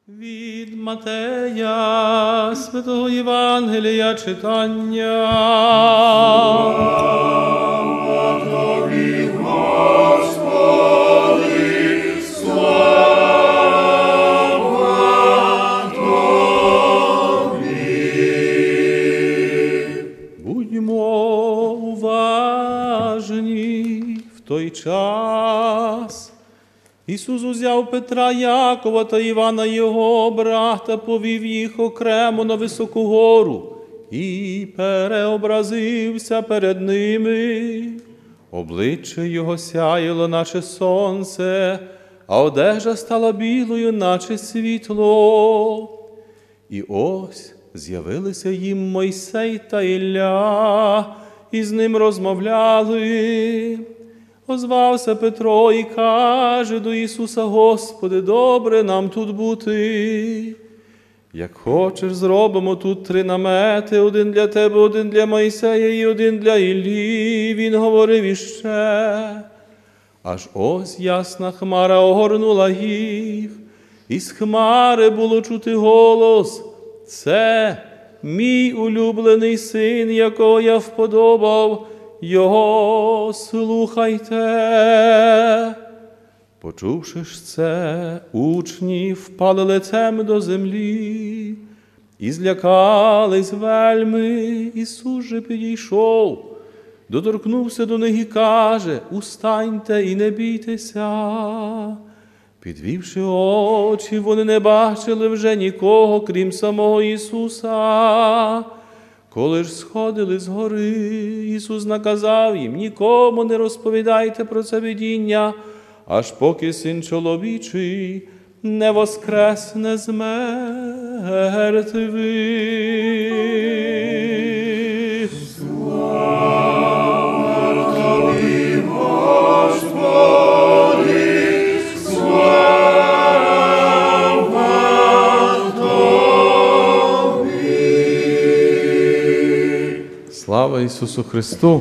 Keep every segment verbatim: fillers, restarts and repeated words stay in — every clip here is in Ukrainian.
Від Матея, Святого Євангелія читання. Слава Тобі, Господи, слава Тобі. Будьмо уважні в той час. Ісус узяв Петра, Якова та Івана, його брата, повів їх окремо на високу гору і переобразився перед ними. Обличчя його сяяло, наче сонце, а одежа стала білою, наче світло. І ось з'явилися їм Мойсей та Ілля, і з ним розмовляли. Озвався Петро і каже до Ісуса: Господи, добре нам тут бути. Як хочеш, зробимо тут три намети, один для Тебе, один для Мойсея і один для Іллі. Він говорив іще. Аж ось ясна хмара огорнула їх, і з хмари було чути голос: це мій улюблений син, якого я вподобав, його слухайте. Почувши ж це, учні впали лицем до землі і злякались вельми. Ісус же підійшов, доторкнувся до них і каже: устаньте і не бійтеся. Підвівши очі, вони не бачили вже нікого, крім самого Ісуса. Коли ж сходили з гори, Ісус наказав їм: нікому не розповідайте про це видіння, аж поки Син чоловічий не воскресне з мертвих. Слава Тобі, Господи, слава Тобі. Слава Ісусу Христу!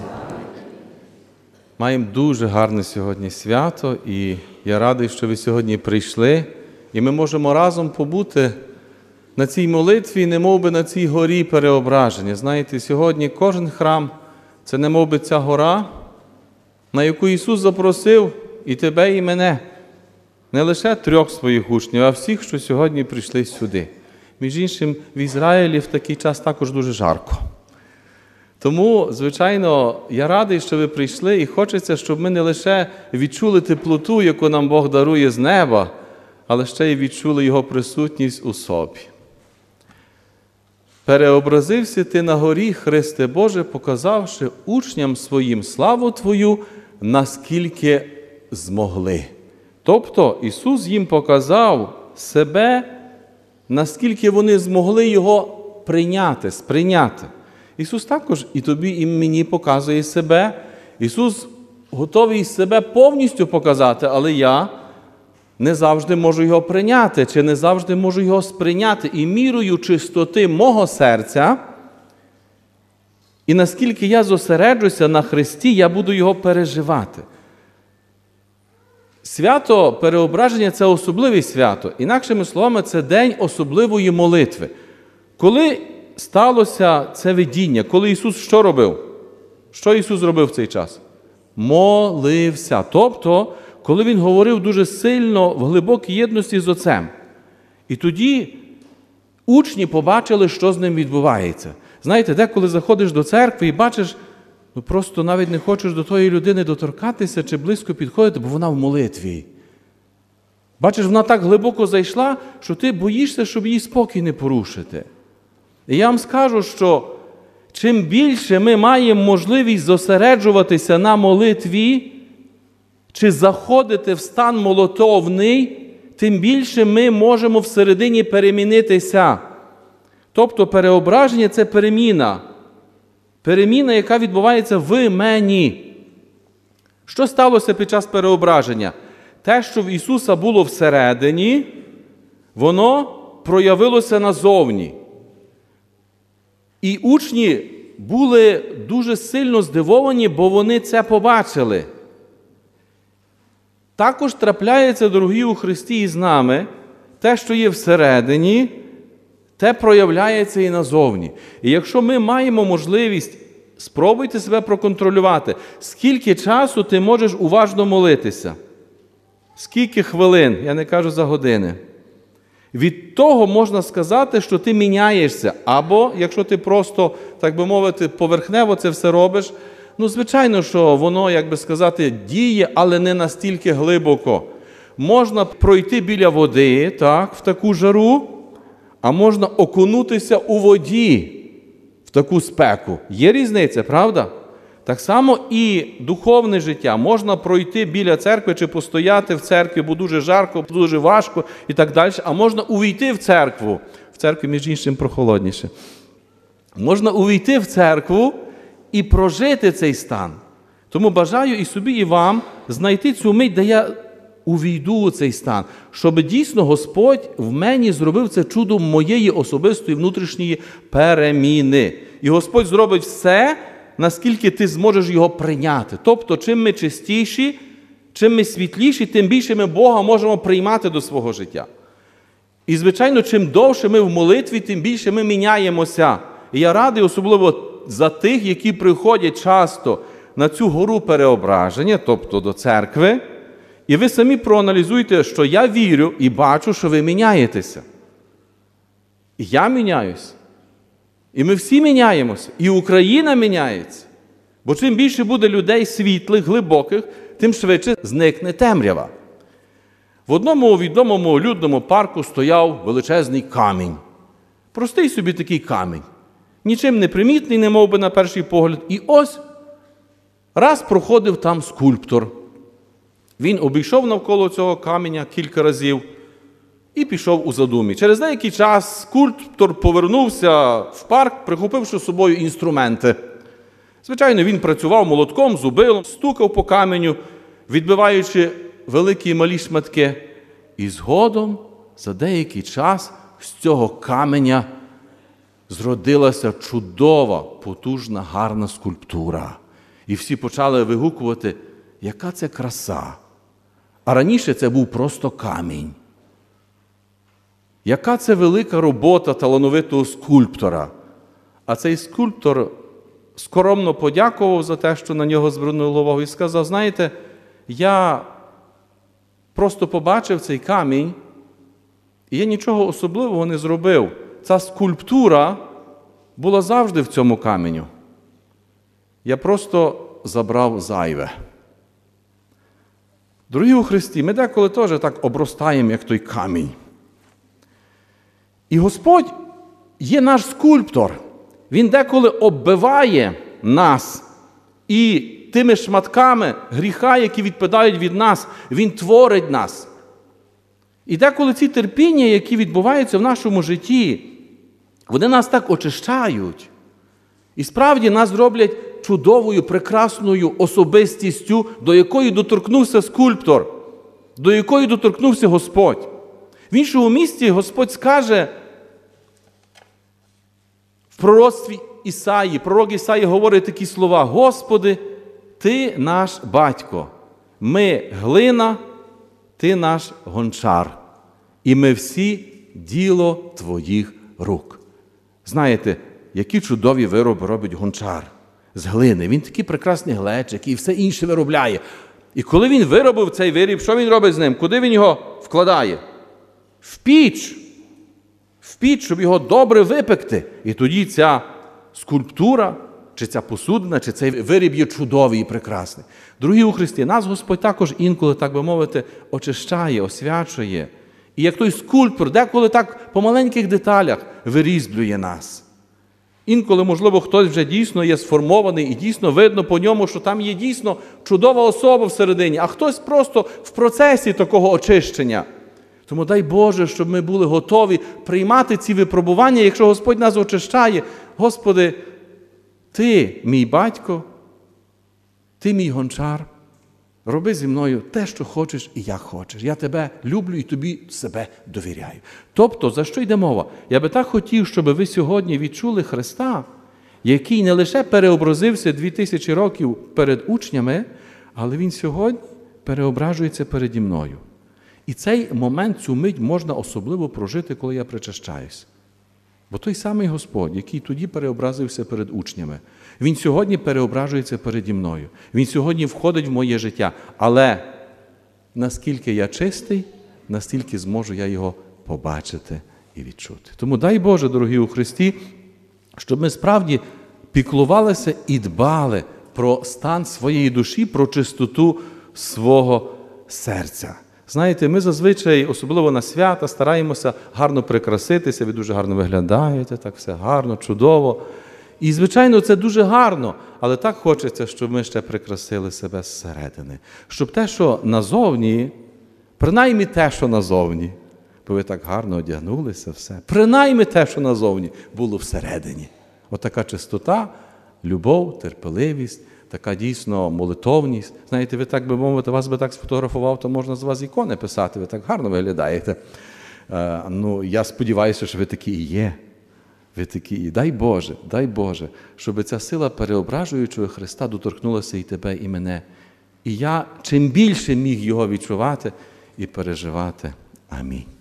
Маємо дуже гарне сьогодні свято, і я радий, що ви сьогодні прийшли, і ми можемо разом побути на цій молитві, немов би на цій горі переображення. Знаєте, сьогодні кожен храм – це немов би ця гора, на яку Ісус запросив і тебе, і мене. Не лише трьох своїх учнів, а всіх, що сьогодні прийшли сюди. Між іншим, в Ізраїлі в такий час також дуже жарко. Тому, звичайно, я радий, що ви прийшли, і хочеться, щоб ми не лише відчули теплоту, яку нам Бог дарує з неба, але ще й відчули Його присутність у собі. Переобразився ти на горі, Христе Боже, показавши учням своїм славу Твою, наскільки змогли. Тобто Ісус їм показав себе, наскільки вони змогли Його прийняти, сприйняти. Ісус також і тобі, і мені показує себе. Ісус готовий себе повністю показати, але я не завжди можу Його прийняти, чи не завжди можу Його сприйняти. І мірою чистоти мого серця, і наскільки я зосереджуся на Христі, я буду Його переживати. Свято переображення – це особливе свято. Інакшими словами, це день особливої молитви. Коли сталося це видіння, коли Ісус що робив? Що Ісус робив в цей час? Молився. Тобто, коли Він говорив дуже сильно в глибокій єдності з Отцем. І тоді учні побачили, що з ним відбувається. Знаєте, деколи заходиш до церкви і бачиш, ну просто навіть не хочеш до тої людини доторкатися чи близько підходити, бо вона в молитві. Бачиш, вона так глибоко зайшла, що ти боїшся, щоб її спокій не порушити. І я вам скажу, що чим більше ми маємо можливість зосереджуватися на молитві, чи заходити в стан молитовний, тим більше ми можемо всередині перемінитися. Тобто переображення – це переміна. Переміна, яка відбувається в мені. Що сталося під час переображення? Те, що в Ісуса було всередині, воно проявилося назовні. І учні були дуже сильно здивовані, бо вони це побачили. Також трапляється, дорогі у Христі, і з нами те, що є всередині, те проявляється і назовні. І якщо ми маємо можливість, спробуйте себе проконтролювати, скільки часу ти можеш уважно молитися, скільки хвилин, я не кажу за години. Від того можна сказати, що ти міняєшся. Або, якщо ти просто, так би мовити, поверхнево це все робиш, ну, звичайно, що воно, як би сказати, діє, але не настільки глибоко. Можна пройти біля води, так, в таку жару, а можна окунутися у воді в таку спеку. Є різниця, правда? Так само і духовне життя. Можна пройти біля церкви чи постояти в церкві, бо дуже жарко, дуже важко і так далі. А можна увійти в церкву. В церкві, між іншим, прохолодніше. Можна увійти в церкву і прожити цей стан. Тому бажаю і собі, і вам знайти цю мить, де я увійду у цей стан, щоб дійсно Господь в мені зробив це чудо моєї особистої внутрішньої переміни. І Господь зробить все, наскільки ти зможеш його прийняти. Тобто, чим ми чистіші, чим ми світліші, тим більше ми Бога можемо приймати до свого життя. І, звичайно, чим довше ми в молитві, тим більше ми міняємося. І я радий особливо за тих, які приходять часто на цю гору переображення, тобто до церкви, і ви самі проаналізуйте, що я вірю і бачу, що ви міняєтеся. І я міняюся. І ми всі міняємося. І Україна міняється. Бо чим більше буде людей світлих, глибоких, тим швидше зникне темрява. В одному відомому людному парку стояв величезний камінь. Простий собі такий камінь. Нічим не примітний, не мов би на перший погляд. І ось раз проходив там скульптор. Він обійшов навколо цього каменя кілька разів і пішов у задумі. Через деякий час скульптор повернувся в парк, прихопивши з собою інструменти. Звичайно, він працював молотком, зубилом, стукав по каменю, відбиваючи великі і малі шматки. І згодом, за деякий час, з цього каменя зродилася чудова, потужна, гарна скульптура. І всі почали вигукувати, яка це краса. А раніше це був просто камінь. Яка це велика робота талановитого скульптора. А цей скульптор скоромно подякував за те, що на нього звернули увагу, і сказав, знаєте, я просто побачив цей камінь, і я нічого особливого не зробив. Ця скульптура була завжди в цьому каменю. Я просто забрав зайве. Дорогі у Христі, ми деколи теж так обростаємо, як той камінь. І Господь є наш скульптор. Він деколи оббиває нас і тими шматками гріха, які відпадають від нас, Він творить нас. І деколи ці терпіння, які відбуваються в нашому житті, вони нас так очищають. І справді нас роблять чудовою, прекрасною особистістю, до якої доторкнувся скульптор, до якої доторкнувся Господь. В іншому місці Господь скаже в пророцтві Ісаї, пророк Ісаї говорить такі слова: «Господи, Ти наш батько, ми глина, Ти наш гончар, і ми всі діло Твоїх рук». Знаєте, які чудові вироби робить гончар з глини. Він такі прекрасні глечики і все інше виробляє. І коли він виробив цей виріб, що він робить з ним? Куди він його вкладає? В піч. В піч, щоб його добре випекти. І тоді ця скульптура, чи ця посудина, чи цей виріб є чудовий і прекрасний. Дорогі у Христі, нас Господь також інколи, так би мовити, очищає, освячує. І як той скульптор, деколи так по маленьких деталях вирізблює нас. Інколи, можливо, хтось вже дійсно є сформований і дійсно видно по ньому, що там є дійсно чудова особа всередині, а хтось просто в процесі такого очищення. Тому дай Боже, щоб ми були готові приймати ці випробування, якщо Господь нас очищає. Господи, Ти мій батько, Ти мій гончар, роби зі мною те, що хочеш і як хочеш. Я Тебе люблю і Тобі себе довіряю. Тобто, за що йде мова? Я би так хотів, щоб ви сьогодні відчули Христа, який не лише переобразився дві тисячі років перед учнями, але Він сьогодні переображується переді мною. І цей момент, цю мить можна особливо прожити, коли я причащаюсь. Бо той самий Господь, який тоді переобразився перед учнями, Він сьогодні переображується переді мною. Він сьогодні входить в моє життя. Але наскільки я чистий, настільки зможу я його побачити і відчути. Тому дай Боже, дорогі у Христі, щоб ми справді піклувалися і дбали про стан своєї душі, про чистоту свого серця. Знаєте, ми зазвичай, особливо на свята, стараємося гарно прикраситися, ви дуже гарно виглядаєте, так все гарно, чудово. І, звичайно, це дуже гарно, але так хочеться, щоб ми ще прикрасили себе зсередини. Щоб те, що назовні, принаймні те, що назовні, бо ви так гарно одягнулися, все, принаймні те, що назовні, було всередині. Отака чистота, любов, терпеливість, така дійсно молитовність. Знаєте, ви так би мовити, вас би так сфотографував, то можна з вас ікони писати, ви так гарно виглядаєте. Е, ну, я сподіваюся, що ви такі і є. Ви такі і дай Боже, дай Боже, щоб ця сила переображуючого Христа доторкнулася і тебе, і мене. І я чим більше міг його відчувати і переживати. Амінь.